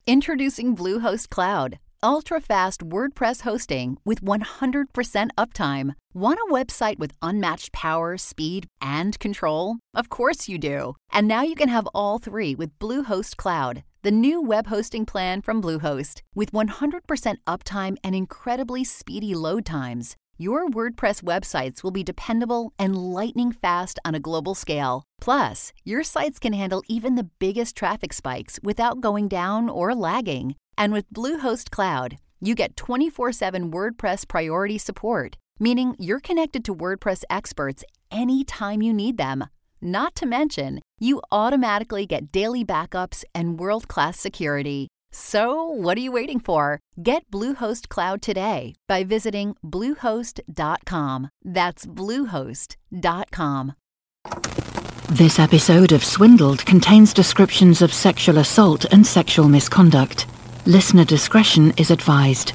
Introducing Bluehost Cloud, ultra-fast WordPress hosting with 100% uptime. Want a website with unmatched power, speed, and control? Of course you do. And now you can have all three with Bluehost Cloud, the new web hosting plan from Bluehost. With 100% uptime and incredibly speedy load times, your WordPress websites will be dependable and lightning fast on a global scale. Plus, your sites can handle even the biggest traffic spikes without going down or lagging. And with Bluehost Cloud, you get 24/7 WordPress priority support, meaning you're connected to WordPress experts anytime you need them. Not to mention, you automatically get daily backups and world-class security. So, what are you waiting for? Get Bluehost Cloud today by visiting Bluehost.com. That's Bluehost.com. This episode of Swindled contains descriptions of sexual assault and sexual misconduct. Listener discretion is advised.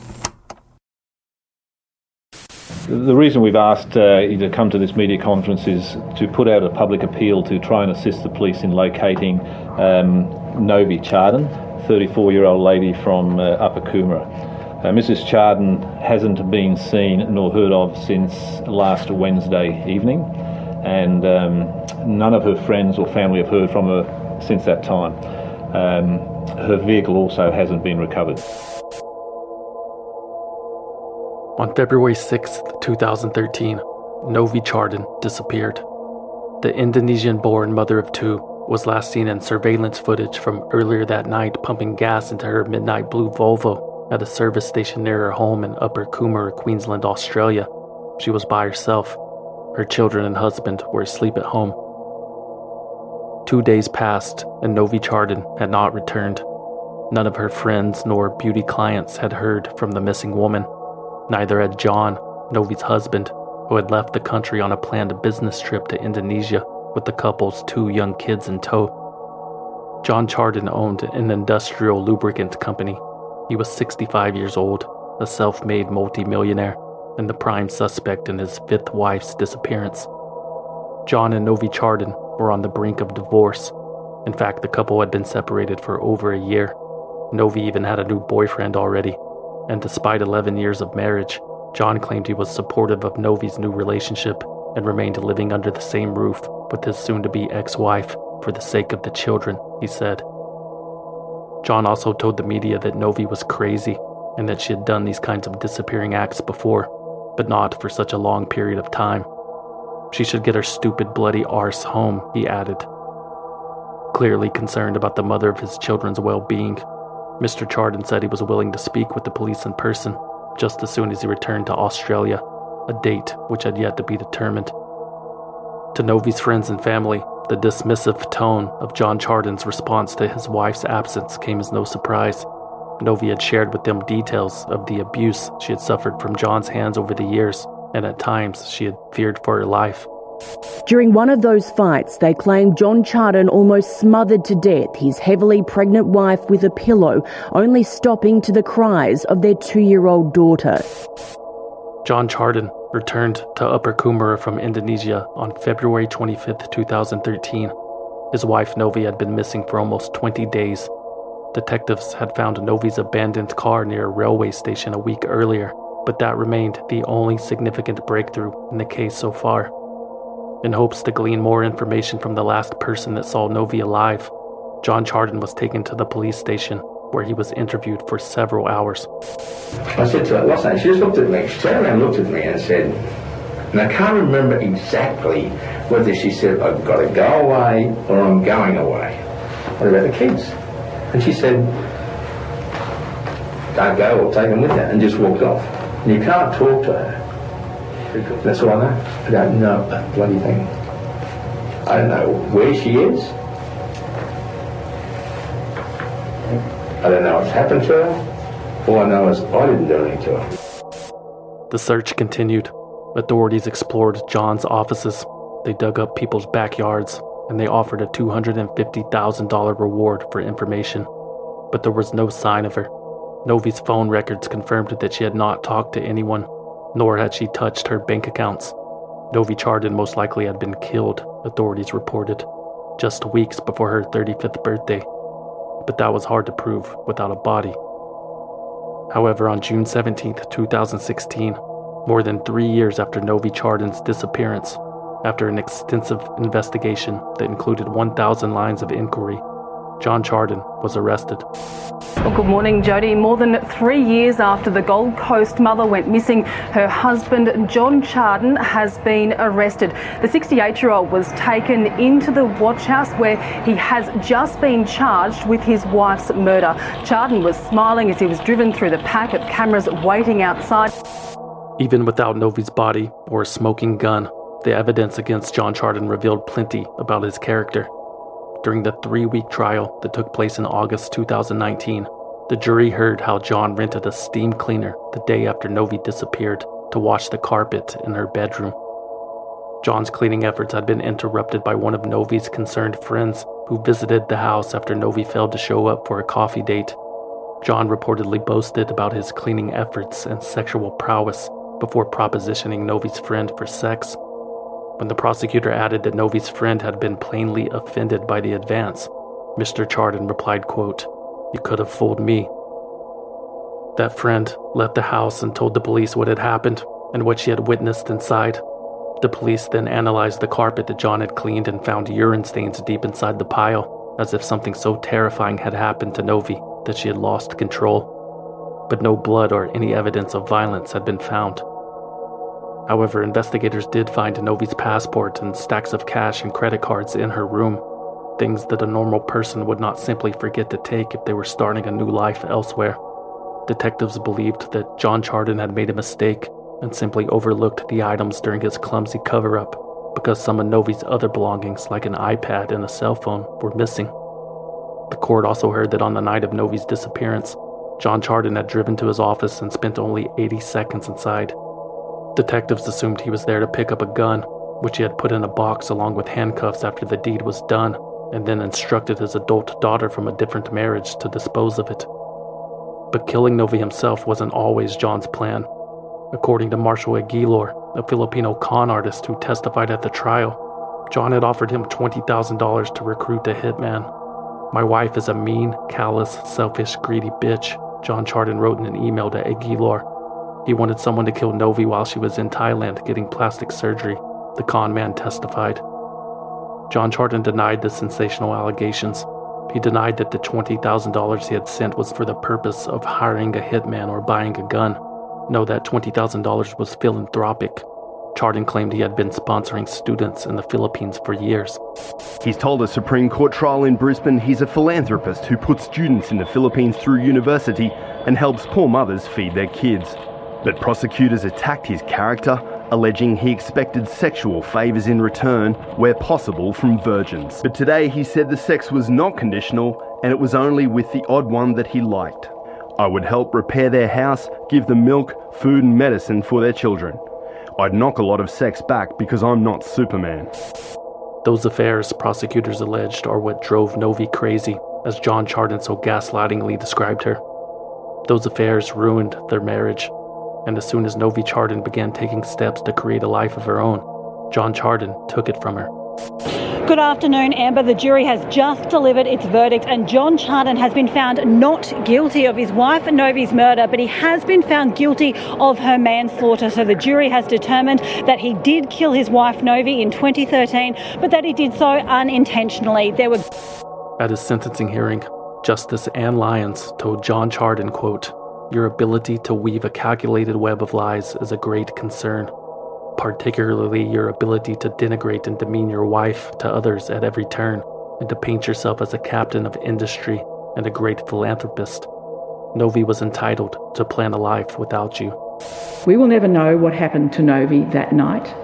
The reason we've asked you to come to this media conference is to put out a public appeal to try and assist the police in locating Novi Chardon, 34-year-old lady from Upper Coomera. Mrs. Chardon hasn't been seen nor heard of since last Wednesday evening, and none of her friends or family have heard from her since that time. Her vehicle also hasn't been recovered. On February 6, 2013, Novi Chardon disappeared. The Indonesian-born mother of two was last seen in surveillance footage from earlier that night pumping gas into her midnight blue Volvo at a service station near her home in Upper Coomera, Queensland, Australia. She was by herself. Her children and husband were asleep at home. 2 days passed and Novi Chardon had not returned. None of her friends nor beauty clients had heard from the missing woman. Neither had John, Novi's husband, who had left the country on a planned business trip to Indonesia with the couple's 2 young kids in tow. John Chardon owned an industrial lubricant company. He was 65 years old, a self-made multimillionaire, and the prime suspect in his 5th wife's disappearance. John and Novi Chardon were on the brink of divorce. In fact, the couple had been separated for over a year. Novi even had a new boyfriend already, and despite 11 years of marriage, John claimed he was supportive of Novi's new relationship and remained living under the same roof with his soon-to-be ex-wife for the sake of the children, he said. John also told the media that Novi was crazy and that she had done these kinds of disappearing acts before, but not for such a long period of time. She should get her stupid bloody arse home, he added. Clearly concerned about the mother of his children's well-being, Mr. Chardon said he was willing to speak with the police in person just as soon as he returned to Australia, a date which had yet to be determined. To Novi's friends and family, the dismissive tone of John Chardon's response to his wife's absence came as no surprise. Novi had shared with them details of the abuse she had suffered from John's hands over the years, and at times she had feared for her life. During one of those fights, they claimed John Chardon almost smothered to death his heavily pregnant wife with a pillow, only stopping to the cries of their 2-year-old daughter. John Chardon returned to Upper Coomera from Indonesia on February 25, 2013. His wife Novi had been missing for almost 20 days. Detectives had found Novi's abandoned car near a railway station a week earlier, but that remained the only significant breakthrough in the case so far. In hopes to glean more information from the last person that saw Novi alive, John Chardon was taken to the police station, where he was interviewed for several hours. I said to her, what's that? She just looked at me. She turned around and looked at me and said, and I can't remember exactly whether she said, I've got to go away or I'm going away. What about the kids? And she said, don't go or take them with you, and just walked off. And you can't talk to her. That's all I know. I don't know a bloody thing. I don't know where she is. I don't know what's happened to her. All I know is I didn't do anything to her. The search continued. Authorities explored John's offices. They dug up people's backyards, and they offered a $250,000 reward for information. But there was no sign of her. Novi's phone records confirmed that she had not talked to anyone, nor had she touched her bank accounts. Novi Chardon most likely had been killed, authorities reported, just weeks before her 35th birthday. but that was hard to prove without a body. However, on June 17, 2016, more than 3 years after Novi Chardin's disappearance, after an extensive investigation that included 1,000 lines of inquiry, John Chardin was arrested. Well, good morning, Jody. More than 3 years after the Gold Coast mother went missing, her husband, John Chardin, has been arrested. The 68-year-old was taken into the watch house where he has just been charged with his wife's murder. Chardin was smiling as he was driven through the pack of cameras waiting outside. Even without Novi's body or a smoking gun, the evidence against John Chardin revealed plenty about his character. During the 3-week trial that took place in August 2019, the jury heard how John rented a steam cleaner the day after Novi disappeared to wash the carpet in her bedroom. John's cleaning efforts had been interrupted by one of Novi's concerned friends who visited the house after Novi failed to show up for a coffee date. John reportedly boasted about his cleaning efforts and sexual prowess before propositioning Novi's friend for sex. When the prosecutor added that Novi's friend had been plainly offended by the advance, Mr. Chardin replied, quote, "You could have fooled me." That friend left the house and told the police what had happened and what she had witnessed inside. The police then analyzed the carpet that John had cleaned and found urine stains deep inside the pile, as if something so terrifying had happened to Novi that she had lost control. But no blood or any evidence of violence had been found. However, investigators did find Novi's passport and stacks of cash and credit cards in her room, things that a normal person would not simply forget to take if they were starting a new life elsewhere. Detectives believed that John Chardin had made a mistake and simply overlooked the items during his clumsy cover-up because some of Novi's other belongings, like an iPad and a cell phone, were missing. The court also heard that on the night of Novi's disappearance, John Chardin had driven to his office and spent only 80 seconds inside. Detectives assumed he was there to pick up a gun, which he had put in a box along with handcuffs after the deed was done, and then instructed his adult daughter from a different marriage to dispose of it. But killing Novi himself wasn't always John's plan. According to Marshall Aguilar, a Filipino con artist who testified at the trial, John had offered him $20,000 to recruit a hitman. "My wife is a mean, callous, selfish, greedy bitch," John Chardin wrote in an email to Aguilar. He wanted someone to kill Novi while she was in Thailand getting plastic surgery, the con man testified. John Chardin denied the sensational allegations. He denied that the $20,000 he had sent was for the purpose of hiring a hitman or buying a gun. No, that $20,000 was philanthropic. Chardin claimed he had been sponsoring students in the Philippines for years. He's told a Supreme Court trial in Brisbane he's a philanthropist who puts students in the Philippines through university and helps poor mothers feed their kids. But prosecutors attacked his character, alleging he expected sexual favours in return, where possible from virgins. But today he said the sex was not conditional and it was only with the odd one that he liked. "I would help repair their house, give them milk, food and medicine for their children. I'd knock a lot of sex back because I'm not Superman." Those affairs, prosecutors alleged, are what drove Novi crazy, as John Chardin so gaslightingly described her. Those affairs ruined their marriage. And as soon as Novi Chardin began taking steps to create a life of her own, John Chardin took it from her. Good afternoon, Amber. The jury has just delivered its verdict and John Chardin has been found not guilty of his wife Novi's murder, but he has been found guilty of her manslaughter. So the jury has determined that he did kill his wife Novi in 2013, but that he did so unintentionally. At his sentencing hearing, Justice Anne Lyons told John Chardin, quote, "Your ability to weave a calculated web of lies is a great concern, particularly your ability to denigrate and demean your wife to others at every turn, and to paint yourself as a captain of industry and a great philanthropist. Novi was entitled to plan a life without you." We will never know what happened to Novi that night.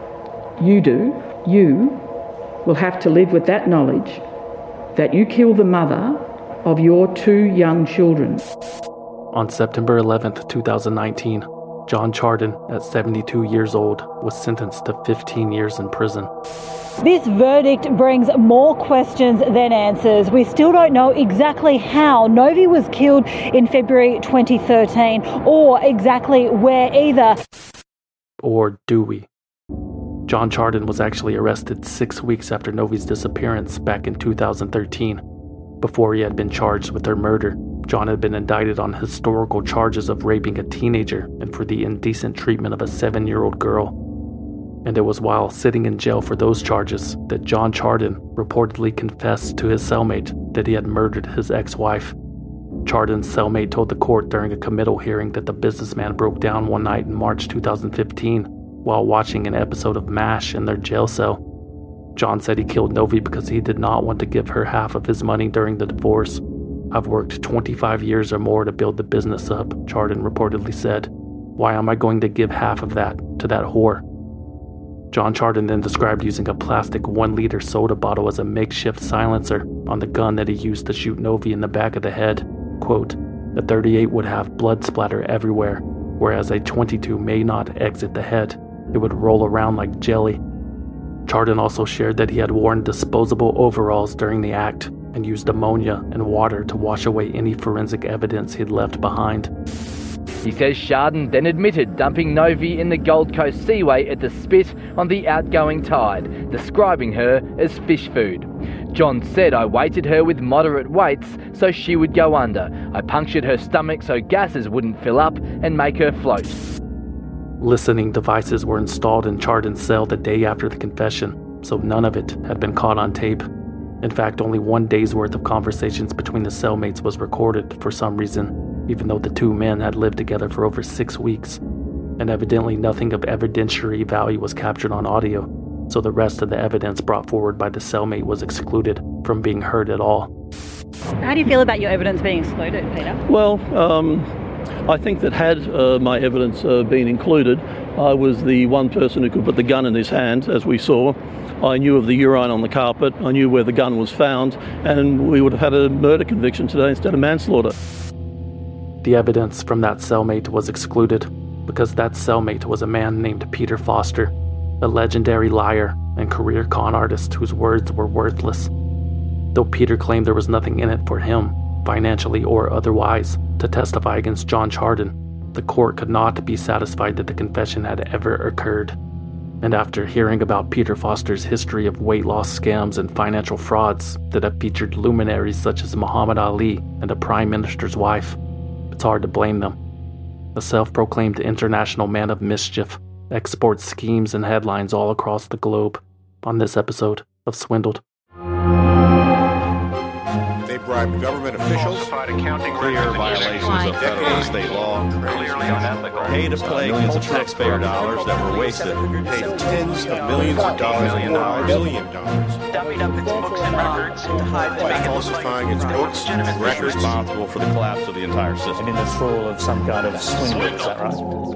You do. You will have to live with that knowledge that you killed the mother of your 2 young children. On September 11th, 2019, John Chardin, at 72 years old, was sentenced to 15 years in prison. This verdict brings more questions than answers. We still don't know exactly how Novi was killed in February 2013, or exactly where either. Or do we? John Chardin was actually arrested 6 weeks after Novi's disappearance back in 2013. Before he had been charged with her murder, John had been indicted on historical charges of raping a teenager and for the indecent treatment of a 7-year-old girl. And it was while sitting in jail for those charges that John Chardon reportedly confessed to his cellmate that he had murdered his ex-wife. Chardon's cellmate told the court during a committal hearing that the businessman broke down one night in March 2015 while watching an episode of MASH in their jail cell. John said he killed Novi because he did not want to give her half of his money during the divorce. "I've worked 25 years or more to build the business up," Chardon reportedly said. "Why am I going to give half of that to that whore?" John Chardon then described using a plastic 1-liter soda bottle as a makeshift silencer on the gun that he used to shoot Novi in the back of the head. Quote, "A 38 would have blood splatter everywhere, whereas a 22 may not exit the head. It would roll around like jelly." Chardon also shared that he had worn disposable overalls during the act and used ammonia and water to wash away any forensic evidence he'd left behind. He says Chardon then admitted dumping Novi in the Gold Coast Seaway at the Spit on the outgoing tide, describing her as fish food. John said, "I weighted her with moderate weights so she would go under. I punctured her stomach so gases wouldn't fill up and make her float." Listening devices were installed in Chardon's cell the day after the confession, so none of it had been caught on tape. In fact, only 1 day's worth of conversations between the cellmates was recorded for some reason, even though the two men had lived together for over 6 weeks. And evidently nothing of evidentiary value was captured on audio, so the rest of the evidence brought forward by the cellmate was excluded from being heard at all. How do you feel about your evidence being excluded, Peter? Well, I think that had my evidence been included, I was the one person who could put the gun in his hand, as we saw. I knew of the urine on the carpet, I knew where the gun was found, and we would have had a murder conviction today instead of manslaughter. The evidence from that cellmate was excluded because that cellmate was a man named Peter Foster, a legendary liar and career con artist whose words were worthless. Though Peter claimed there was nothing in it for him, financially or otherwise, to testify against John Chardon, the court could not be satisfied that the confession had ever occurred. And after hearing about Peter Foster's history of weight loss scams and financial frauds that have featured luminaries such as Muhammad Ali and a prime minister's wife, it's hard to blame them. A self-proclaimed international man of mischief exports schemes and headlines all across the globe on this episode of Swindled. They bribed government officials, clear violations of federal and state law, pay to play millions of taxpayer dollars that were wasted, paid tens of millions of dollars, $1 billion. Dummied up its books and records to hide the falsifying its books and records, responsible for the collapse of the entire system. And in this role of some kind of swindle, is that right?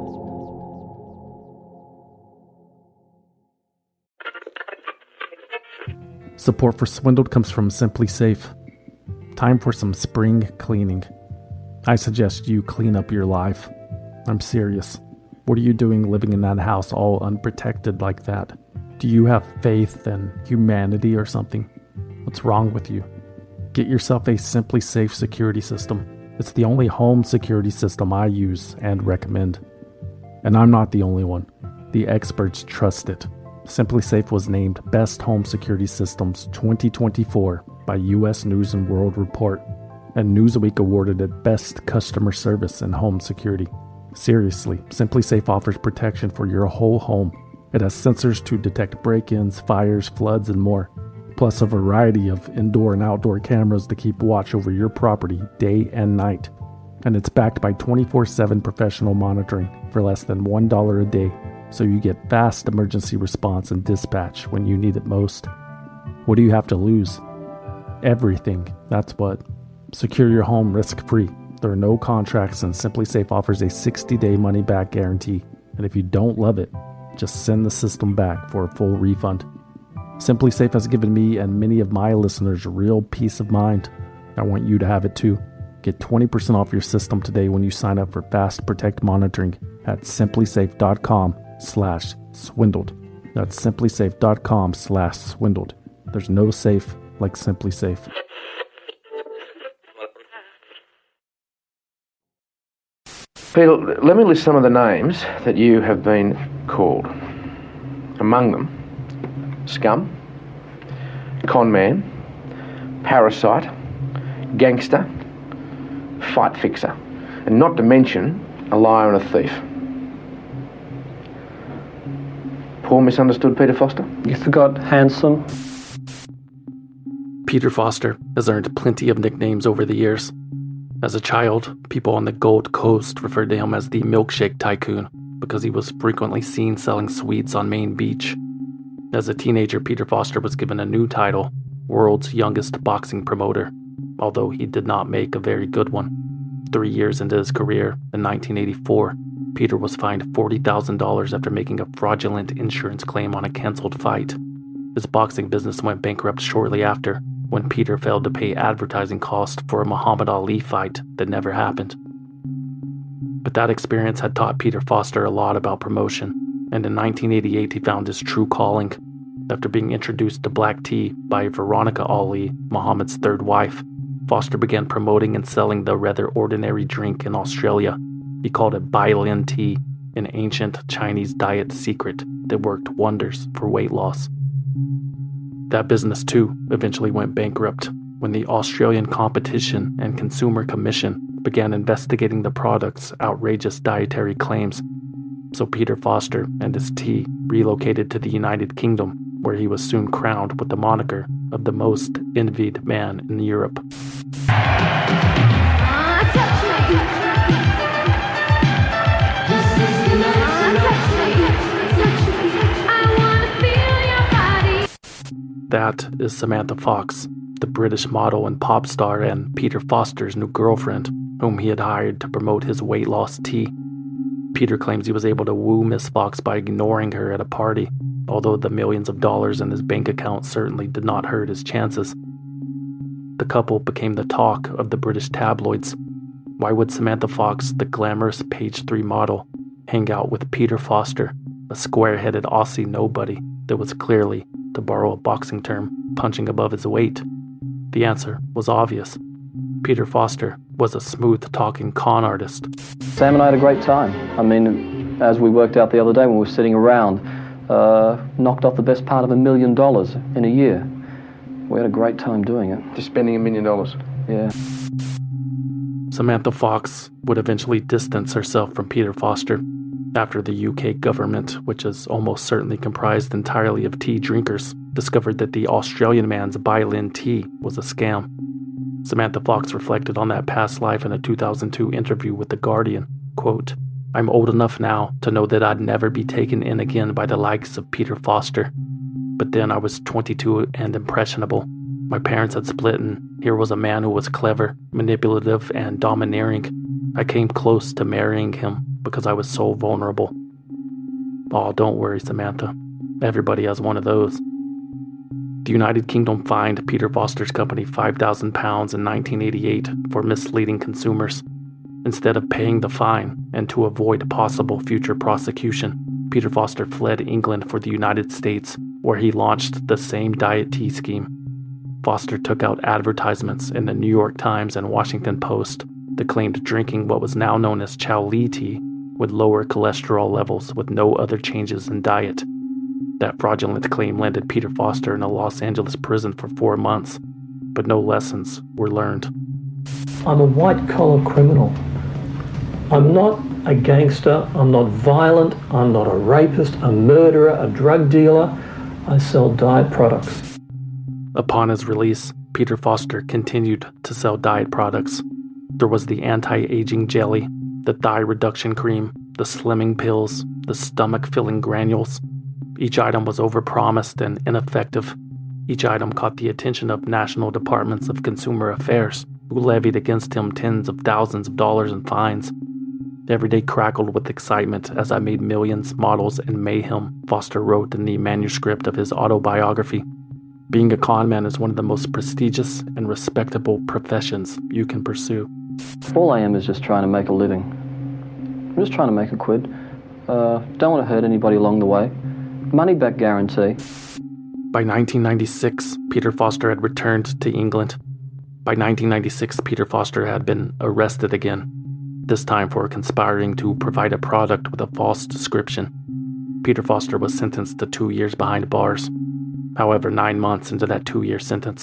Support for Swindled comes from Simply Safe. Time for some spring cleaning. I suggest you clean up your life. I'm serious. What are you doing living in that house all unprotected like that? Do you have faith in humanity or something? What's wrong with you? Get yourself a Simply Safe security system. It's the only home security system I use and recommend. And I'm not the only one. The experts trust it. Simply Safe was named Best Home Security Systems 2024 by U.S. News & World Report, and Newsweek awarded it Best Customer Service in Home Security. Seriously, Simply Safe offers protection for your whole home. It has sensors to detect break-ins, fires, floods, and more, plus a variety of indoor and outdoor cameras to keep watch over your property day and night. And it's backed by 24/7 professional monitoring for less than $1 a day. So you get fast emergency response and dispatch when you need it most. What do you have to lose? Everything, that's what. Secure your home risk-free. There are no contracts, and Simply Safe offers a 60-day money-back guarantee. And if you don't love it, just send the system back for a full refund. Simply Safe has given me and many of my listeners real peace of mind. I want you to have it too. Get 20% off your system today when you sign up for Fast Protect monitoring at simplysafe.com/swindled. That's simplysafe.com/swindled. There's no safe like Simply Safe. Peter, let me list some of the names that you have been called. Among them, scum, con man, parasite, gangster, fight fixer, and not to mention a liar and a thief. Poor misunderstood Peter Foster? You forgot handsome. Peter Foster has earned plenty of nicknames over the years. As a child, people on the Gold Coast referred to him as the Milkshake Tycoon because he was frequently seen selling sweets on Main Beach. As a teenager, Peter Foster was given a new title, World's Youngest Boxing Promoter, although he did not make a very good one. 3 years into his career, in 1984, Peter was fined $40,000 after making a fraudulent insurance claim on a canceled fight. His boxing business went bankrupt shortly after, when Peter failed to pay advertising costs for a Muhammad Ali fight that never happened. But that experience had taught Peter Foster a lot about promotion, and in 1988 he found his true calling. After being introduced to black tea by Veronica Ali, Muhammad's third wife, Foster began promoting and selling the rather ordinary drink in Australia. He called it Bai Lin tea, an ancient Chinese diet secret that worked wonders for weight loss. That business, too, eventually went bankrupt when the Australian Competition and Consumer Commission began investigating the product's outrageous dietary claims. So Peter Foster and his tea relocated to the United Kingdom, where he was soon crowned with the moniker of the most envied man in Europe. That is Samantha Fox, the British model and pop star and Peter Foster's new girlfriend, whom he had hired to promote his weight loss tea. Peter claims he was able to woo Miss Fox by ignoring her at a party, although the millions of dollars in his bank account certainly did not hurt his chances. The couple became the talk of the British tabloids. Why would Samantha Fox, the glamorous Page 3 model, hang out with Peter Foster, a square-headed Aussie nobody that was clearly, to borrow a boxing term, punching above his weight? The answer was obvious. Peter Foster was a smooth-talking con artist. Sam and I had a great time. I mean, as we worked out the other day when we were sitting around, knocked off the best part of $1 million in a year. We had a great time doing it. Just spending $1 million? Yeah. Samantha Fox would eventually distance herself from Peter Foster after the UK government, which is almost certainly comprised entirely of tea drinkers, discovered that the Australian man's Bai Lin tea was a scam. Samantha Fox reflected on that past life in a 2002 interview with The Guardian. Quote, "I'm old enough now to know that I'd never be taken in again by the likes of Peter Foster. But then I was 22 and impressionable. My parents had split, and here was a man who was clever, manipulative, and domineering. I came close to marrying him because I was so vulnerable." Oh, don't worry, Samantha. Everybody has one of those. The United Kingdom fined Peter Foster's company £5,000 in 1988 for misleading consumers. Instead of paying the fine, and to avoid possible future prosecution, Peter Foster fled England for the United States, where he launched the same diet tea scheme. Foster took out advertisements in the New York Times and Washington Post that claimed drinking what was now known as Chow Li tea would lower cholesterol levels with no other changes in diet. That fraudulent claim landed Peter Foster in a Los Angeles prison for 4 months, but no lessons were learned. I'm a white-collar criminal. I'm not a gangster, I'm not violent, I'm not a rapist, a murderer, a drug dealer. I sell diet products. Upon his release, Peter Foster continued to sell diet products. There was the anti-aging jelly, the thigh reduction cream, the slimming pills, the stomach-filling granules. Each item was overpromised and ineffective. Each item caught the attention of national departments of consumer affairs, who levied against him tens of thousands of dollars in fines. Every day crackled with excitement as I made millions, models, and mayhem, Foster wrote in the manuscript of his autobiography. Being a con man is one of the most prestigious and respectable professions you can pursue. All I am is just trying to make a living. I'm just trying to make a quid. Don't want to hurt anybody along the way. Money back guarantee. By 1996, Peter Foster had returned to England. By 1996, Peter Foster had been arrested again, this time for conspiring to provide a product with a false description. Peter Foster was sentenced to 2 years behind bars. However, 9 months into that 2-year sentence,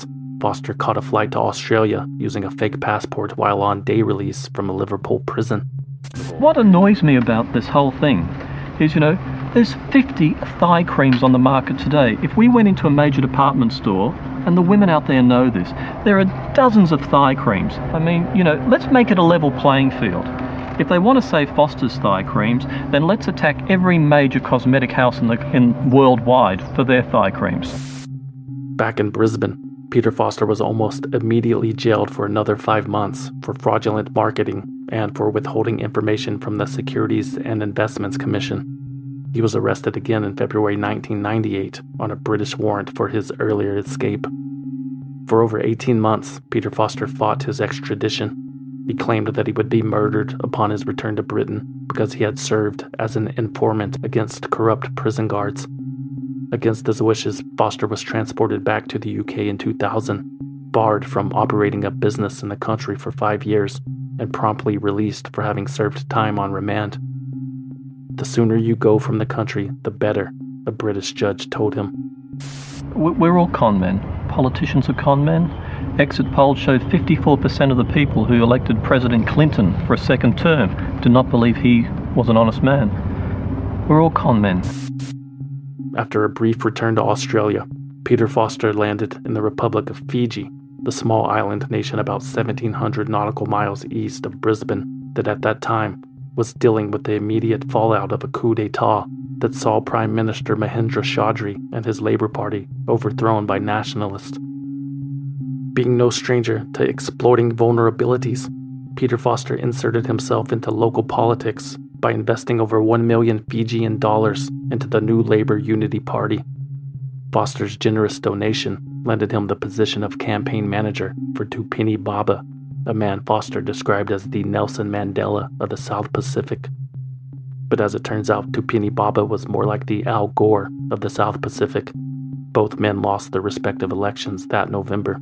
Foster caught a flight to Australia using a fake passport while on day release from a Liverpool prison. What annoys me about this whole thing is, there's 50 thigh creams on the market today. If we went into a major department store, and the women out there know this, there are dozens of thigh creams. I mean, let's make it a level playing field. If they want to say Foster's thigh creams, then let's attack every major cosmetic house in worldwide for their thigh creams. Back in Brisbane, Peter Foster was almost immediately jailed for another 5 months for fraudulent marketing and for withholding information from the Securities and Investments Commission. He was arrested again in February 1998 on a British warrant for his earlier escape. For over 18 months, Peter Foster fought his extradition. He claimed that he would be murdered upon his return to Britain because he had served as an informant against corrupt prison guards. Against his wishes, Foster was transported back to the UK in 2000, barred from operating a business in the country for 5 years, and promptly released for having served time on remand. The sooner you go from the country, the better, a British judge told him. We're all con men. Politicians are con men. Exit polls showed 54% of the people who elected President Clinton for a second term did not believe he was an honest man. We're all con men. After a brief return to Australia, Peter Foster landed in the Republic of Fiji, the small island nation about 1,700 nautical miles east of Brisbane that at that time was dealing with the immediate fallout of a coup d'etat that saw Prime Minister Mahendra Chaudhry and his Labour Party overthrown by nationalists. Being no stranger to exploiting vulnerabilities, Peter Foster inserted himself into local politics by investing over 1 million Fijian dollars into the new Labour Unity Party. Foster's generous donation landed him the position of campaign manager for Tupini Baba, a man Foster described as the Nelson Mandela of the South Pacific. But as it turns out, Tupini Baba was more like the Al Gore of the South Pacific. Both men lost their respective elections that November.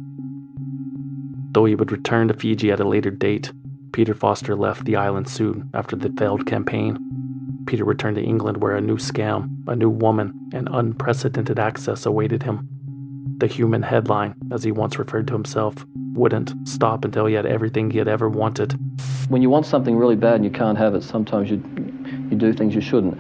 Though he would return to Fiji at a later date, Peter Foster left the island soon after the failed campaign. Peter returned to England where a new scam, a new woman, and unprecedented access awaited him. The human headline, as he once referred to himself, wouldn't stop until he had everything he had ever wanted. When you want something really bad and you can't have it, sometimes you do things you shouldn't.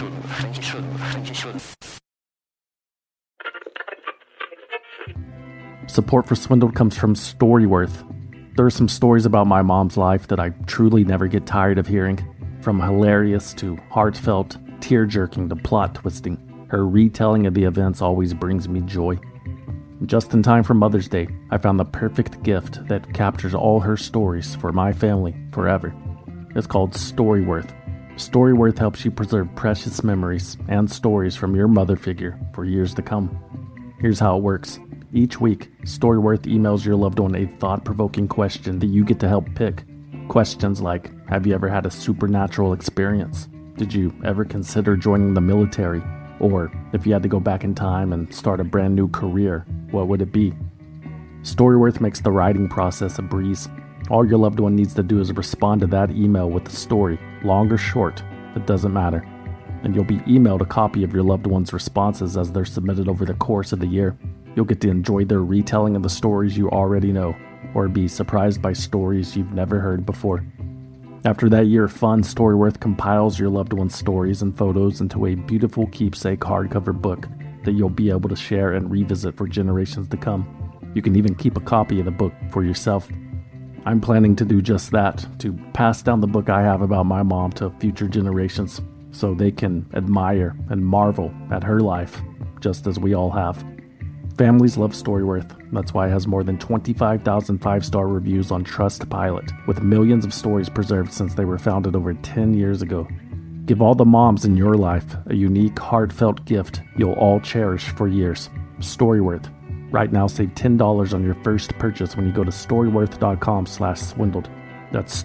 Support for Swindled comes from Storyworth. There are some stories about my mom's life that I truly never get tired of hearing. From hilarious to heartfelt, tear-jerking to plot-twisting, her retelling of the events always brings me joy. Just in time for Mother's Day, I found the perfect gift that captures all her stories for my family forever. It's called Storyworth. Storyworth helps you preserve precious memories and stories from your mother figure for years to come. Here's how it works. Each week, Storyworth emails your loved one a thought-provoking question that you get to help pick. Questions like, have you ever had a supernatural experience? Did you ever consider joining the military? Or, if you had to go back in time and start a brand new career, what would it be? Storyworth makes the writing process a breeze. All your loved one needs to do is respond to that email with the story, long or short, it doesn't matter. And you'll be emailed a copy of your loved one's responses as they're submitted over the course of the year. You'll get to enjoy their retelling of the stories you already know, or be surprised by stories you've never heard before. After that year of fun, Storyworth compiles your loved one's stories and photos into a beautiful keepsake hardcover book that you'll be able to share and revisit for generations to come. You can even keep a copy of the book for yourself. I'm planning to do just that, to pass down the book I have about my mom to future generations, so they can admire and marvel at her life, just as we all have. Families love Storyworth. That's why it has more than 25,000 5-star reviews on Trustpilot, with millions of stories preserved since they were founded over 10 years ago. Give all the moms in your life a unique, heartfelt gift you'll all cherish for years. Storyworth. Right now, save $10 on your first purchase when you go to storyworth.com/swindled. That's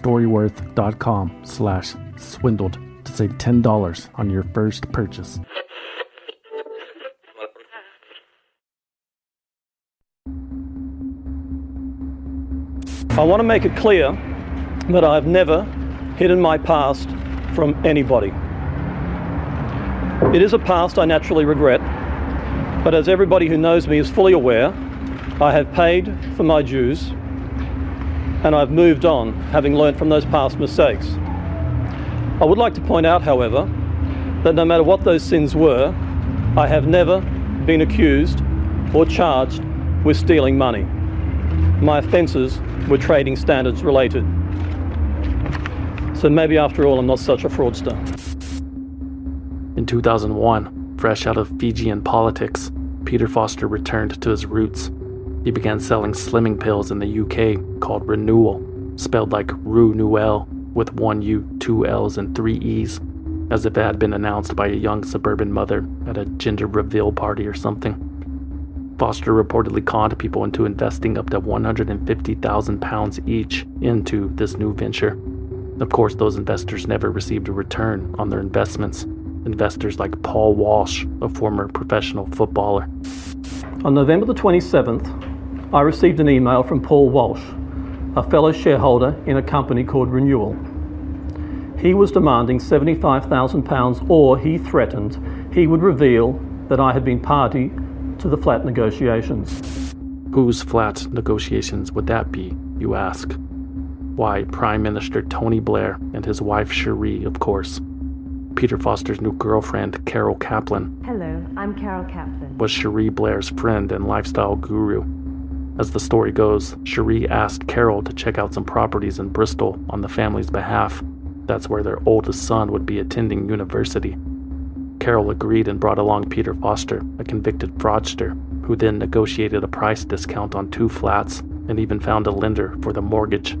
storyworth.com/swindled to save $10 on your first purchase. I want to make it clear that I've never hidden my past from anybody. It is a past I naturally regret, but as everybody who knows me is fully aware, I have paid for my dues, and I've moved on, having learnt from those past mistakes. I would like to point out, however, that no matter what those sins were, I have never been accused or charged with stealing money. My offences were trading standards related. So maybe after all, I'm not such a fraudster. In 2001, fresh out of Fijian politics, Peter Foster returned to his roots. He began selling slimming pills in the UK called Renewal, spelled like Rue Nouvelle, with 1 U, 2 L's, and 3 E's, as if it had been announced by a young suburban mother at a gender reveal party or something. Foster reportedly conned people into investing up to £150,000 each into this new venture. Of course, those investors never received a return on their investments. Investors like Paul Walsh, a former professional footballer. On November the 27th, I received an email from Paul Walsh, a fellow shareholder in a company called Renewal. He was demanding £75,000, or he threatened he would reveal that I had been party to the flat negotiations. Whose flat negotiations would that be, you ask? Why, Prime Minister Tony Blair and his wife Cherie, of course. Peter Foster's new girlfriend, Carol Kaplan. Hello, I'm Carol Kaplan. Was Cherie Blair's friend and lifestyle guru. As the story goes, Cherie asked Carol to check out some properties in Bristol on the family's behalf. That's where their oldest son would be attending university. Carol agreed and brought along Peter Foster, a convicted fraudster, who then negotiated a price discount on 2 flats and even found a lender for the mortgage.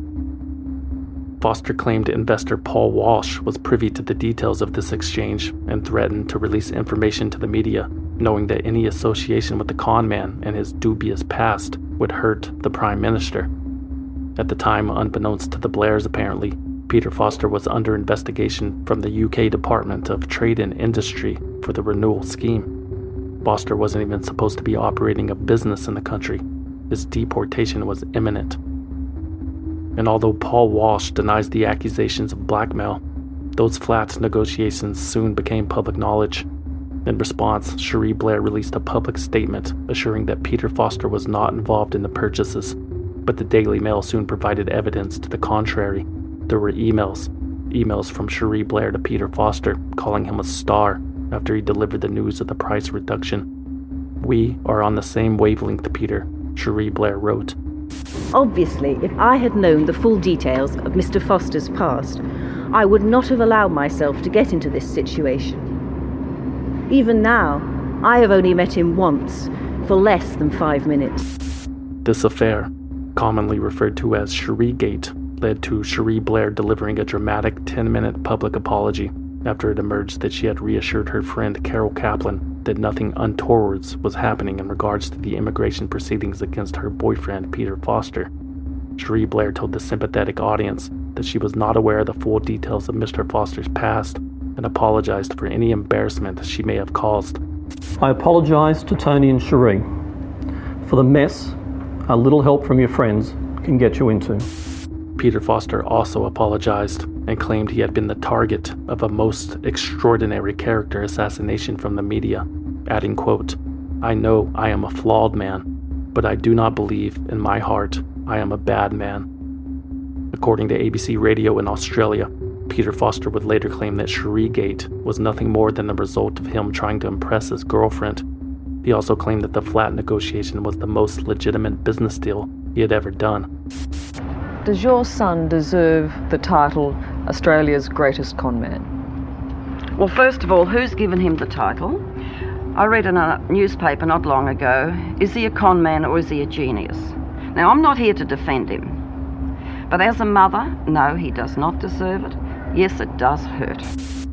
Foster claimed investor Paul Walsh was privy to the details of this exchange and threatened to release information to the media, knowing that any association with the con man and his dubious past would hurt the Prime Minister. At the time, unbeknownst to the Blairs apparently, Peter Foster was under investigation from the UK Department of Trade and Industry for the Renewal scheme. Foster wasn't even supposed to be operating a business in the country. His deportation was imminent. And although Paul Walsh denies the accusations of blackmail, those flat negotiations soon became public knowledge. In response, Cherie Blair released a public statement assuring that Peter Foster was not involved in the purchases, but the Daily Mail soon provided evidence to the contrary. There were emails from Cherie Blair to Peter Foster calling him a star after he delivered the news of the price reduction. "We are on the same wavelength, Peter," Cherie Blair wrote. Obviously, if I had known the full details of Mr. Foster's past, I would not have allowed myself to get into this situation. Even now, I have only met him once, for less than 5 minutes. This affair, commonly referred to as Cherie-gate, led to Cherie Blair delivering a dramatic 10-minute public apology after it emerged that she had reassured her friend Carol Kaplan that nothing untoward was happening in regards to the immigration proceedings against her boyfriend Peter Foster. Cherie Blair told the sympathetic audience that she was not aware of the full details of Mr. Foster's past and apologized for any embarrassment she may have caused. I apologize to Tony and Cherie for the mess a little help from your friends can get you into. Peter Foster also apologized and claimed he had been the target of a most extraordinary character assassination from the media, adding, quote, "I know I am a flawed man, but I do not believe in my heart I am a bad man." According to ABC Radio in Australia, Peter Foster would later claim that Cherie-gate was nothing more than the result of him trying to impress his girlfriend. He also claimed that the flat negotiation was the most legitimate business deal he had ever done. Does your son deserve the title Australia's greatest con man? Well, first of all, who's given him the title? I read in a newspaper not long ago, is he a con man or is he a genius? Now, I'm not here to defend him. But as a mother, no, he does not deserve it. Yes, it does hurt.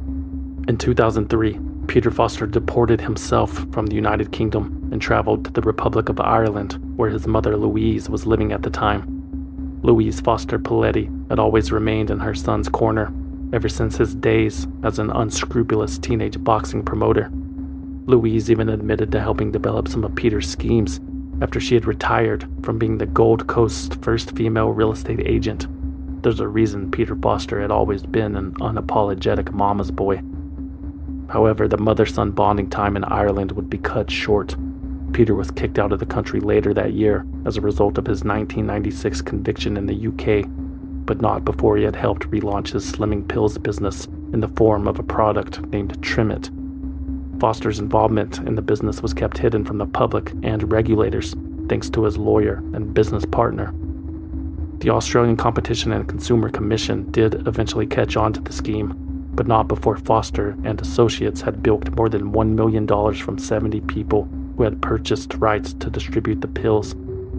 In 2003, Peter Foster deported himself from the United Kingdom and traveled to the Republic of Ireland, where his mother Louise was living at the time. Louise Foster Paletti had always remained in her son's corner ever since his days as an unscrupulous teenage boxing promoter. Louise even admitted to helping develop some of Peter's schemes after she had retired from being the Gold Coast's first female real estate agent. There's a reason Peter Foster had always been an unapologetic mama's boy. However, the mother-son bonding time in Ireland would be cut short. Peter was kicked out of the country later that year as a result of his 1996 conviction in the UK, but not before he had helped relaunch his slimming pills business in the form of a product named Trimit. Foster's involvement in the business was kept hidden from the public and regulators thanks to his lawyer and business partner. The Australian Competition and Consumer Commission did eventually catch on to the scheme, but not before Foster and associates had bilked more than $1 million from 70 people who had purchased rights to distribute the pills.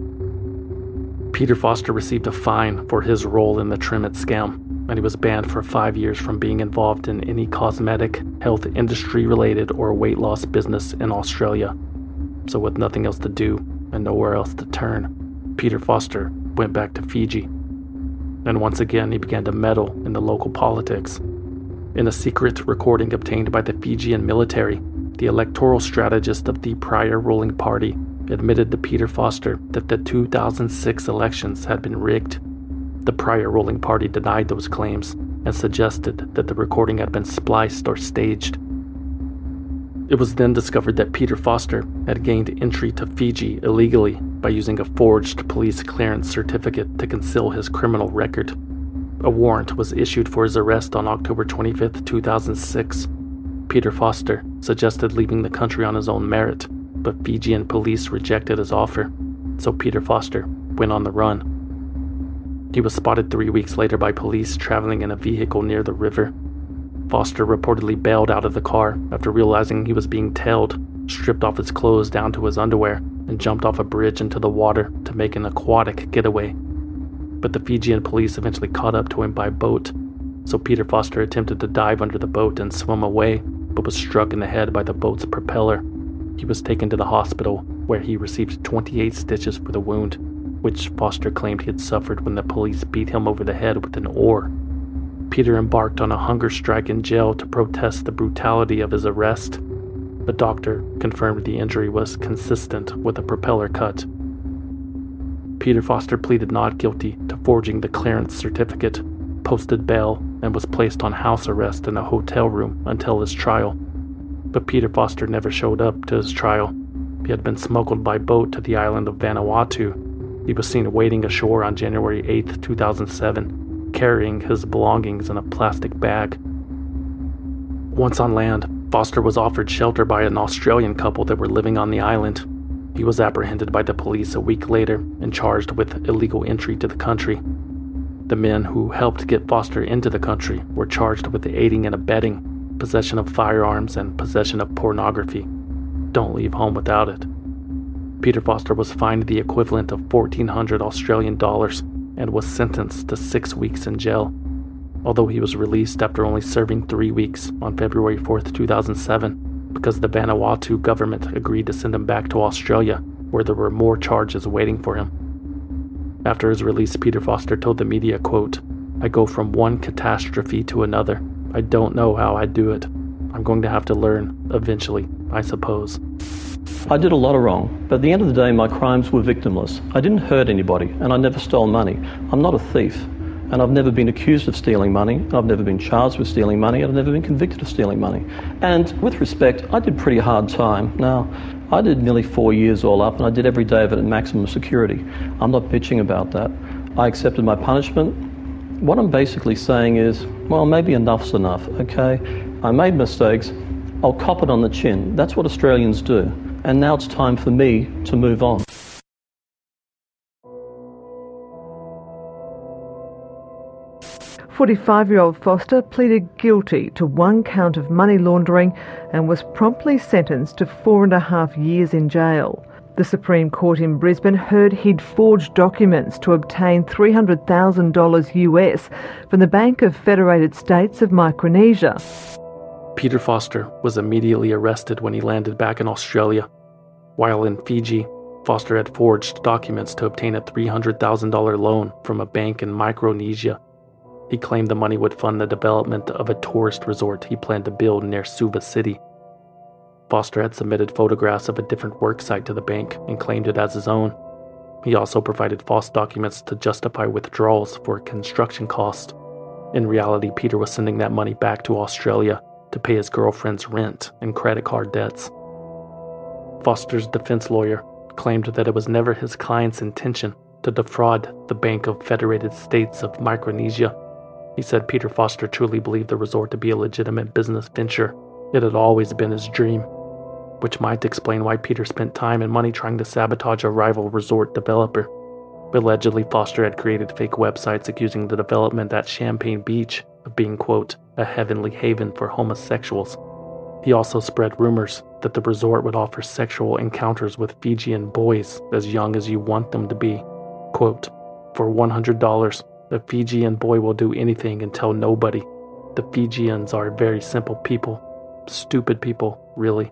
Peter Foster received a fine for his role in the Trimit scam, and he was banned for 5 years from being involved in any cosmetic, health industry-related or weight loss business in Australia. So with nothing else to do and nowhere else to turn, Peter Foster went back to Fiji. And once again, he began to meddle in the local politics. In a secret recording obtained by the Fijian military, the electoral strategist of the prior ruling party admitted to Peter Foster that the 2006 elections had been rigged. The prior ruling party denied those claims and suggested that the recording had been spliced or staged. It was then discovered that Peter Foster had gained entry to Fiji illegally by using a forged police clearance certificate to conceal his criminal record. A warrant was issued for his arrest on October 25, 2006. Peter Foster suggested leaving the country on his own merit, but Fijian police rejected his offer, so Peter Foster went on the run. He was spotted 3 weeks later by police traveling in a vehicle near the river. Foster reportedly bailed out of the car after realizing he was being tailed, stripped off his clothes down to his underwear, and jumped off a bridge into the water to make an aquatic getaway. But the Fijian police eventually caught up to him by boat, so Peter Foster attempted to dive under the boat and swim away, but was struck in the head by the boat's propeller. He was taken to the hospital, where he received 28 stitches for the wound, which Foster claimed he had suffered when the police beat him over the head with an oar. Peter embarked on a hunger strike in jail to protest the brutality of his arrest. The doctor confirmed the injury was consistent with a propeller cut. Peter Foster pleaded not guilty to forging the clearance certificate, posted bail, and was placed on house arrest in a hotel room until his trial. But Peter Foster never showed up to his trial. He had been smuggled by boat to the island of Vanuatu. He was seen waiting ashore on January 8, 2007, carrying his belongings in a plastic bag. Once on land, Foster was offered shelter by an Australian couple that were living on the island. He was apprehended by the police a week later and charged with illegal entry to the country. The men who helped get Foster into the country were charged with aiding and abetting, possession of firearms, and possession of pornography. Don't leave home without it. Peter Foster was fined the equivalent of 1,400 Australian dollars and was sentenced to 6 weeks in jail, although he was released after only serving 3 weeks on February 4th, 2007, because the Vanuatu government agreed to send him back to Australia, where there were more charges waiting for him. After his release, Peter Foster told the media, quote, "I go from one catastrophe to another. I don't know how I do it. I'm going to have to learn, eventually, I suppose." I did a lot of wrong, but at the end of the day, my crimes were victimless. I didn't hurt anybody, and I never stole money. I'm not a thief, and I've never been accused of stealing money, and I've never been charged with stealing money, and I've never been convicted of stealing money. And with respect, I did pretty hard time. Now, I did nearly 4 years all up, and I did every day of it in maximum security. I'm not bitching about that. I accepted my punishment. What I'm basically saying is, well, maybe enough's enough, okay? I made mistakes. I'll cop it on the chin. That's what Australians do. And now it's time for me to move on. 45-year-old Foster pleaded guilty to 1 count of money laundering and was promptly sentenced to 4.5 years in jail. The Supreme Court in Brisbane heard he'd forged documents to obtain $300,000 US from the Bank of Federated States of Micronesia. Peter Foster was immediately arrested when he landed back in Australia. While in Fiji, Foster had forged documents to obtain a $300,000 loan from a bank in Micronesia. He claimed the money would fund the development of a tourist resort he planned to build near Suva City. Foster had submitted photographs of a different worksite to the bank and claimed it as his own. He also provided false documents to justify withdrawals for construction costs. In reality, Peter was sending that money back to Australia to pay his girlfriend's rent and credit card debts. Foster's defense lawyer claimed that it was never his client's intention to defraud the Bank of Federated States of Micronesia. He said Peter Foster truly believed the resort to be a legitimate business venture. It had always been his dream, which might explain why Peter spent time and money trying to sabotage a rival resort developer. Allegedly, Foster had created fake websites accusing the development at Champagne Beach of being, quote, a heavenly haven for homosexuals. He also spread rumors that the resort would offer sexual encounters with Fijian boys as young as you want them to be. Quote, for $100, a Fijian boy will do anything and tell nobody. The Fijians are very simple people. Stupid people, really.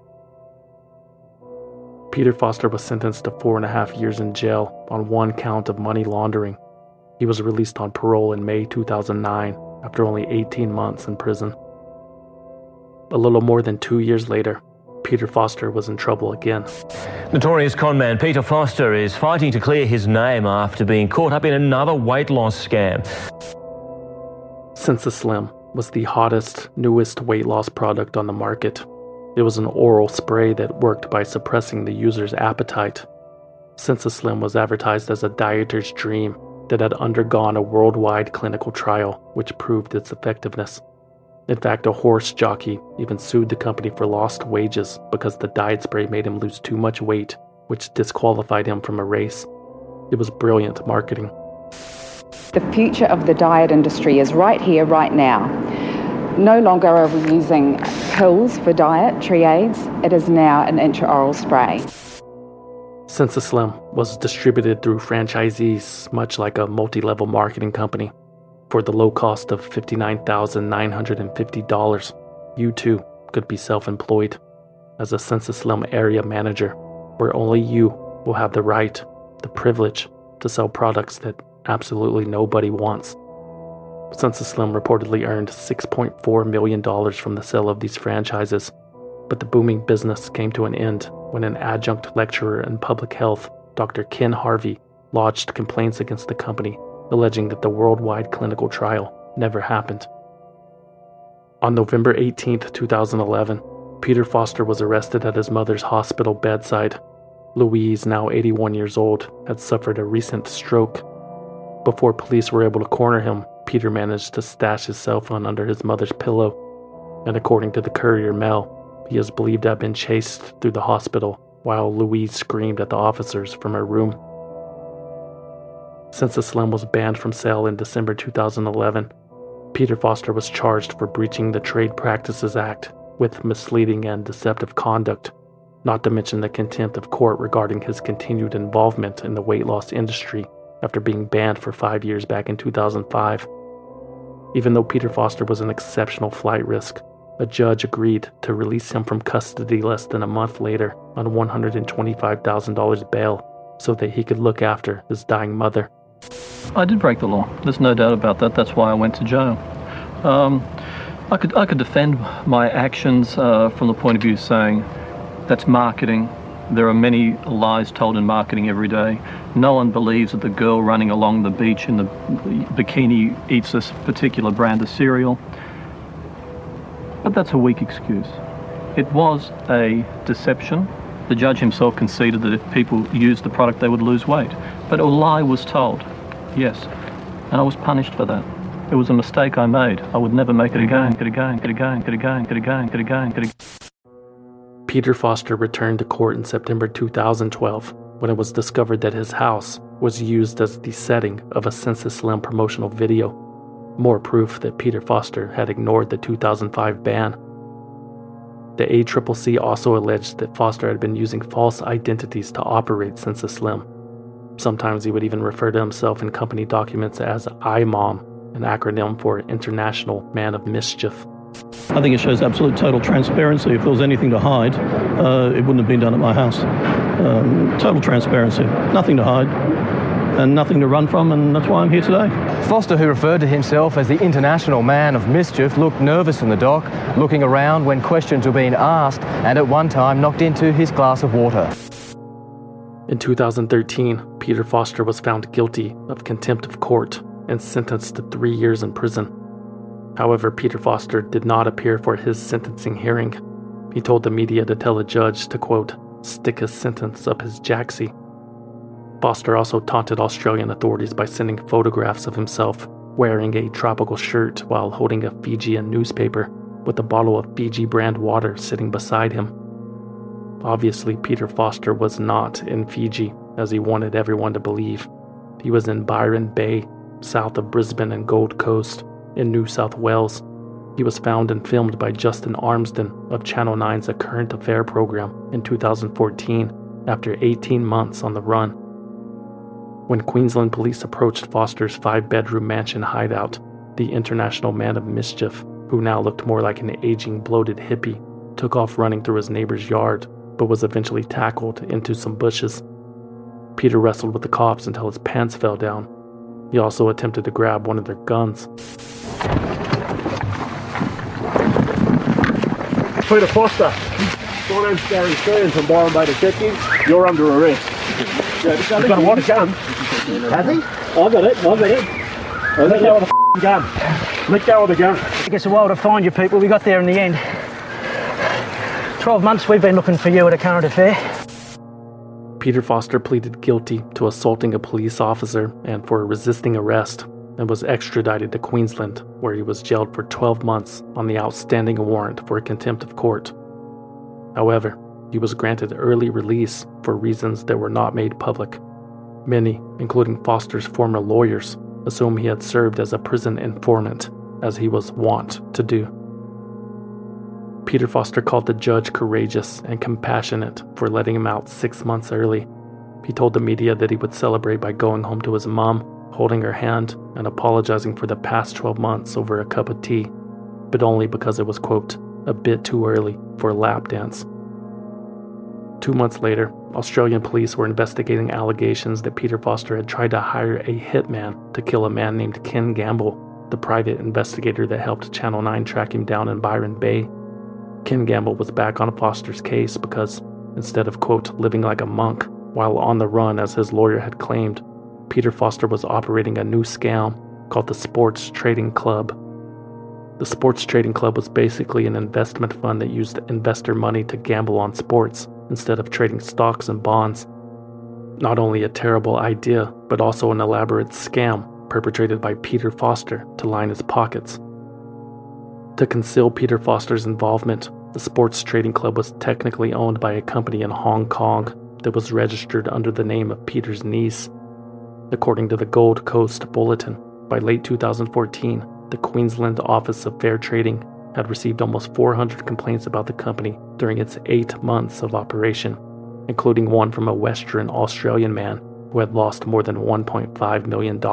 Peter Foster was sentenced to 4.5 years in jail on one count of money laundering. He was released on parole in May 2009 after only 18 months in prison. A little more than 2 years later, Peter Foster was in trouble again. Notorious conman Peter Foster is fighting to clear his name after being caught up in another weight loss scam. SensaSlim was the hottest, newest weight loss product on the market. It was an oral spray that worked by suppressing the user's appetite. SensaSlim was advertised as a dieter's dream that had undergone a worldwide clinical trial, which proved its effectiveness. In fact, a horse jockey even sued the company for lost wages because the diet spray made him lose too much weight, which disqualified him from a race. It was brilliant marketing. The future of the diet industry is right here, right now. No longer are we using pills for dietary aids. It is now an intraoral spray. SensaSlim was distributed through franchisees, much like a multi-level marketing company. For the low cost of $59,950, you too could be self-employed as a SensaSlim area manager, where only you will have the right, the privilege to sell products that absolutely nobody wants. SensaSlim reportedly earned $6.4 million from the sale of these franchises, but the booming business came to an end when an adjunct lecturer in public health, Dr. Ken Harvey, lodged complaints against the company, alleging that the worldwide clinical trial never happened. On November 18, 2011, Peter Foster was arrested at his mother's hospital bedside. Louise, now 81 years old, had suffered a recent stroke. Before police were able to corner him, Peter managed to stash his cell phone under his mother's pillow, and according to the Courier Mail, he is believed to have been chased through the hospital while Louise screamed at the officers from her room. SensaSlim was banned from sale in December 2011. Peter Foster was charged for breaching the Trade Practices Act with misleading and deceptive conduct, not to mention the contempt of court regarding his continued involvement in the weight loss industry after being banned for 5 years back in 2005. Even though Peter Foster was an exceptional flight risk, a judge agreed to release him from custody less than a month later on $125,000 bail so that he could look after his dying mother. I did break the law. There's no doubt about that. That's why I went to jail. I could defend my actions from the point of view saying that's marketing. There are many lies told in marketing every day. No one believes that the girl running along the beach in the bikini eats this particular brand of cereal. But that's a weak excuse. It was a deception. The judge himself conceded that if people used the product, they would lose weight. But a lie was told, yes, and I was punished for that. It was a mistake I made. I would never make it again. Peter Foster returned to court in September 2012 when it was discovered that his house was used as the setting of a SensaSlim promotional video. More proof that Peter Foster had ignored the 2005 ban. The ACCC also alleged that Foster had been using false identities to operate SensaSlim. Sometimes he would even refer to himself in company documents as IMOM, an acronym for International Man of Mischief. I think it shows absolute total transparency. If there was anything to hide, it wouldn't have been done at my house. Total transparency. Nothing to hide and nothing to run from, and that's why I'm here today. Foster, who referred to himself as the International Man of Mischief, looked nervous in the dock, looking around when questions were being asked, and at one time knocked into his glass of water. In 2013, Peter Foster was found guilty of contempt of court and sentenced to 3 years in prison. However, Peter Foster did not appear for his sentencing hearing. He told the media to tell the judge to, quote, stick his sentence up his jacksie. Foster also taunted Australian authorities by sending photographs of himself wearing a tropical shirt while holding a Fijian newspaper with a bottle of Fiji brand water sitting beside him. Obviously, Peter Foster was not in Fiji, as he wanted everyone to believe. He was in Byron Bay, south of Brisbane and Gold Coast, in New South Wales. He was found and filmed by Justin Armsden of Channel 9's A Current Affair program in 2014, after 18 months on the run. When Queensland police approached Foster's 5-bedroom mansion hideout, the international man of mischief, who now looked more like an aging, bloated hippie, took off running through his neighbor's yard, but was eventually tackled into some bushes. Peter wrestled with the cops until his pants fell down. He also attempted to grab one of their guns. Peter Foster, my name's Gary Stearns from Byron Bay Detectives. You're under arrest. He's got a what, a gun? Has he? I've got it. Let go of the gun. Let go of the gun. It gets a while to find you people. We got there in the end. 12 months we've been looking for you at A Current Affair. Peter Foster pleaded guilty to assaulting a police officer and for resisting arrest, and was extradited to Queensland, where he was jailed for 12 months on the outstanding warrant for contempt of court. However, he was granted early release for reasons that were not made public. Many, including Foster's former lawyers, assume he had served as a prison informant, as he was wont to do. Peter Foster called the judge courageous and compassionate for letting him out 6 months early. He told the media that he would celebrate by going home to his mom, holding her hand, and apologizing for the past 12 months over a cup of tea, but only because it was, quote, a bit too early for a lap dance. 2 months later, Australian police were investigating allegations that Peter Foster had tried to hire a hitman to kill a man named Ken Gamble, the private investigator that helped Channel 9 track him down in Byron Bay. Ken Gamble was back on Foster's case because, instead of, quote, living like a monk while on the run as his lawyer had claimed, Peter Foster was operating a new scam called the Sports Trading Club. The Sports Trading Club was basically an investment fund that used investor money to gamble on sports instead of trading stocks and bonds. Not only a terrible idea, but also an elaborate scam perpetrated by Peter Foster to line his pockets. To conceal Peter Foster's involvement, the Sports Trading Club was technically owned by a company in Hong Kong that was registered under the name of Peter's niece. According to the Gold Coast Bulletin, by late 2014, the Queensland Office of Fair Trading had received almost 400 complaints about the company during its 8 months of operation, including one from a Western Australian man who had lost more than $1.5 million.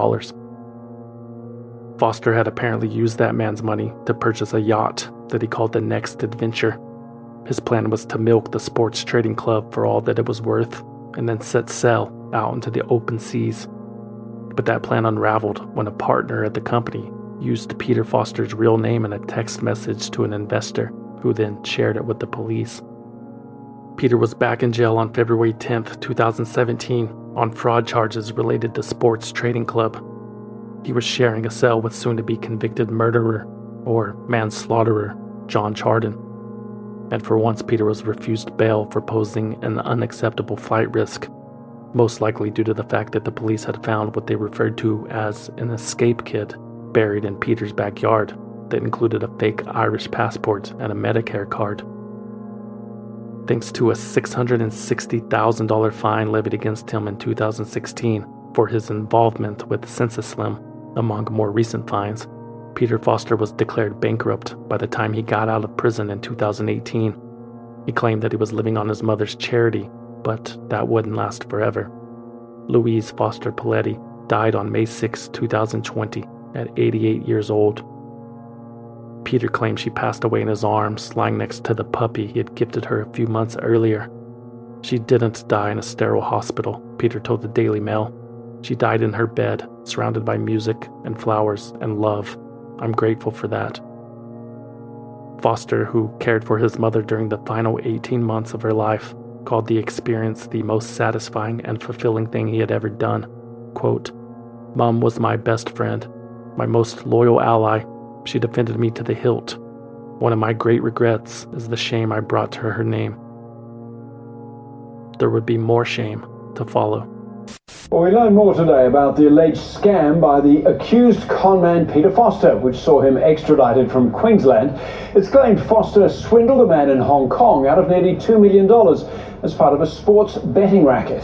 Foster had apparently used that man's money to purchase a yacht that he called the Next Adventure. His plan was to milk the Sports Trading Club for all that it was worth, and then set sail out into the open seas. But that plan unraveled when a partner at the company used Peter Foster's real name in a text message to an investor, who then shared it with the police. Peter was back in jail on February 10, 2017, on fraud charges related to Sports Trading Club. He was sharing a cell with soon-to-be convicted murderer, or manslaughterer, John Chardon. And for once, Peter was refused bail for posing an unacceptable flight risk, most likely due to the fact that the police had found what they referred to as an escape kit buried in Peter's backyard that included a fake Irish passport and a Medicare card. Thanks to a $660,000 fine levied against him in 2016 for his involvement with SensaSlim, among more recent fines, Peter Foster was declared bankrupt by the time he got out of prison in 2018. He claimed that he was living on his mother's charity, but that wouldn't last forever. Louise Foster Paletti died on May 6, 2020, at 88 years old. Peter claimed she passed away in his arms, lying next to the puppy he had gifted her a few months earlier. She didn't die in a sterile hospital, Peter told the Daily Mail. She died in her bed, surrounded by music and flowers and love. I'm grateful for that. Foster, who cared for his mother during the final 18 months of her life, called the experience the most satisfying and fulfilling thing he had ever done. Quote, "Mom was my best friend, my most loyal ally. She defended me to the hilt. One of my great regrets is the shame I brought to her name." there would be more shame to follow. Well, we learn more today about the alleged scam by the accused conman Peter Foster, which saw him extradited from Queensland. It's claimed Foster swindled a man in Hong Kong out of nearly $2 million as part of a sports betting racket.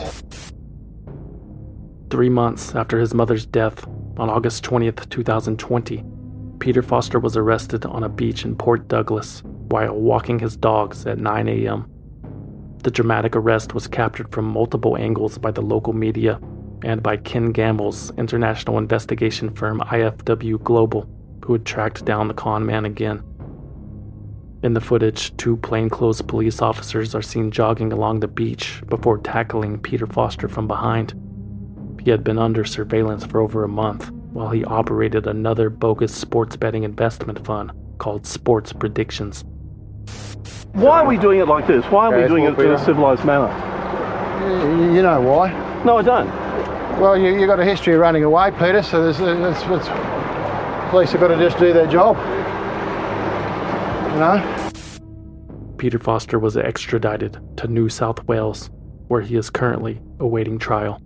3 months after his mother's death, on August 20th, 2020, Peter Foster was arrested on a beach in Port Douglas while walking his dogs at 9 a.m. The dramatic arrest was captured from multiple angles by the local media and by Ken Gamble's international investigation firm IFW Global, who had tracked down the con man again. In the footage, 2 plainclothes police officers are seen jogging along the beach before tackling Peter Foster from behind. He had been under surveillance for over a month while he operated another bogus sports betting investment fund called Sports Predictions. Why are we doing it like this? Why aren't we doing it in a civilised manner? You know why? No, I don't. Well, you've got a history of running away, Peter, so police have got to just do their job. You know? Peter Foster was extradited to New South Wales, where he is currently awaiting trial.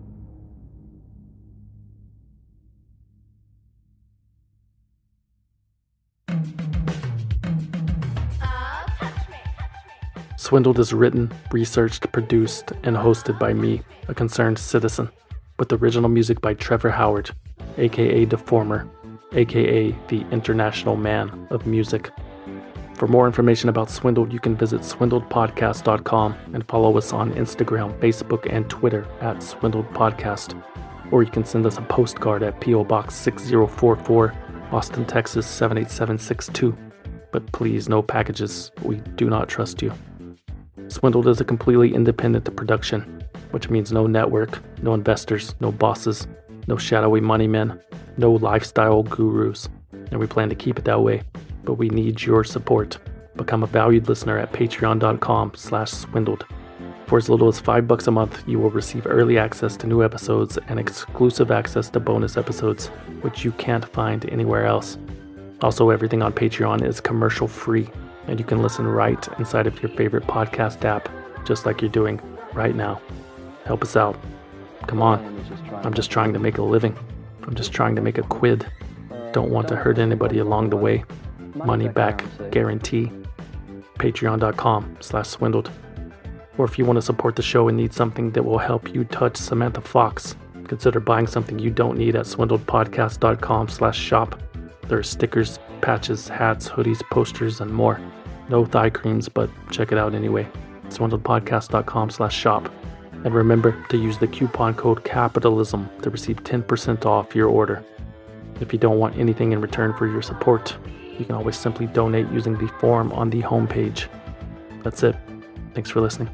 Swindled is written, researched, produced, and hosted by me, a concerned citizen, with original music by Trevor Howard, aka Deformer, aka the International Man of Music. For more information about Swindled, you can visit swindledpodcast.com and follow us on Instagram, Facebook, and Twitter at SwindledPodcast. Or you can send us a postcard at P.O. Box 6044, Austin, Texas 78762. But please, no packages. We do not trust you. Swindled is a completely independent production, which means no network, no investors, no bosses, no shadowy money men, no lifestyle gurus, and we plan to keep it that way, but we need your support. Become a valued listener at patreon.com/swindled. For as little as $5 a month, you will receive early access to new episodes and exclusive access to bonus episodes, which you can't find anywhere else. Also, everything on Patreon is commercial free, and you can listen right inside of your favorite podcast app, just like you're doing right now. Help us out. Come on. I'm just trying to make a living. I'm just trying to make a quid. Don't want to hurt anybody along the way. Money back guarantee. Patreon.com/swindled. Or if you want to support the show and need something that will help you touch Samantha Fox, consider buying something you don't need at swindledpodcast.com/shop. There are stickers, patches, hats, hoodies, posters, and more. No thigh creams, but check it out anyway. swindledpodcast.com/shop. And remember to use the coupon code CAPITALISM to receive 10% off your order. If you don't want anything in return for your support, you can always simply donate using the form on the homepage. That's it. Thanks for listening.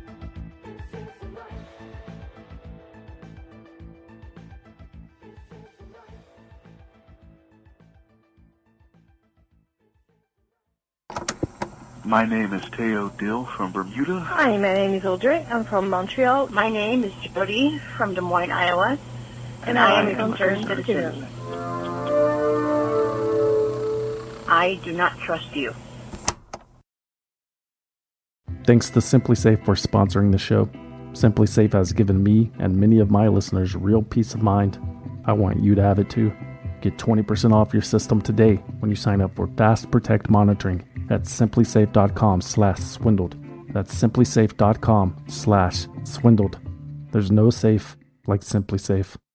My name is Teo Dill from Bermuda. Hi, my name is Audrey. I'm from Montreal. My name is Jody from Des Moines, Iowa. And I am a concerned citizen. I do not trust you. Thanks to SimpliSafe for sponsoring the show. SimpliSafe has given me and many of my listeners real peace of mind. I want you to have it too. Get 20% off your system today when you sign up for Fast Protect monitoring at simplysafe.com/swindled. That's simplysafe.com/swindled. There's no safe like SimpliSafe.